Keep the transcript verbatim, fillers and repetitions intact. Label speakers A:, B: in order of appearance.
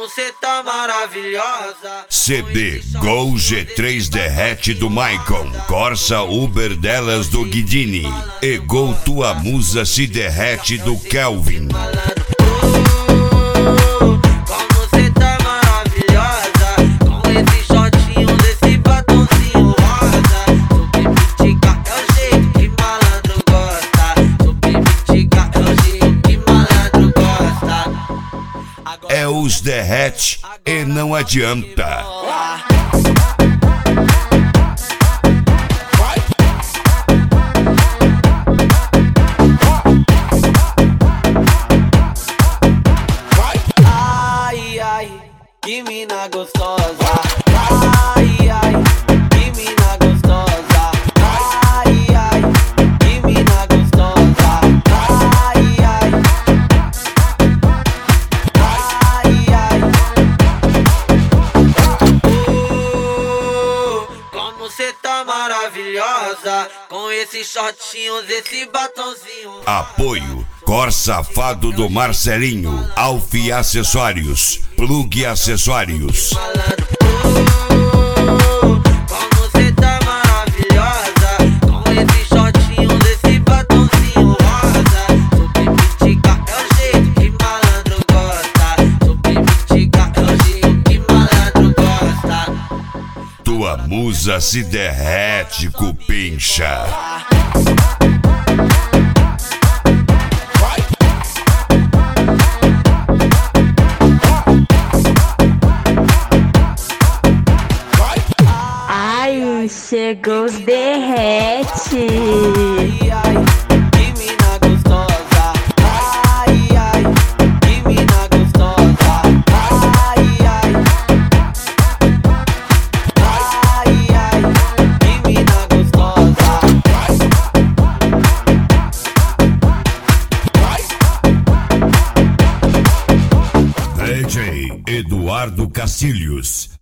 A: como cê tá maravilhosa.
B: C D Gol G três Derrete do Maicon, Corsa Uber delas do Guidini e Gol Tua Musa Se Derrete do Kelvin.
A: Como cê tá maravilhosa, com esse shortinho desse batonzinho rosa. Subibitica é o jeito que malandro gosta. Subibitica é o jeito que malandro gosta.
B: É os derrete e não adianta.
A: Ai, ai, que mina gostosa. Ai, ai, que mina gostosa. Ai, ai, que mina gostosa. Ai, ai, ai, ai. Oh, como cê tá maravilhosa, com esses shortinhos, esse batonzinho.
B: Apoio Corsa Fado do Marcelinho, Alfi Acessórios, Plug Acessórios.
A: Como cê tá maravilhosa, com esse shortinho desse batonzinho rosa. Subibitica é o jeito que malandro gosta. Subibitica é o jeito que malandro gosta.
B: Tua musa se derrete, cupincha.
C: Ai, chegou os derrete.
A: Ai, ai, que mina gostosa. Ai, ai, que mina gostosa. Ai, ai, ai, ai, que mina gostosa.
B: D J Eduardo Cacilhos.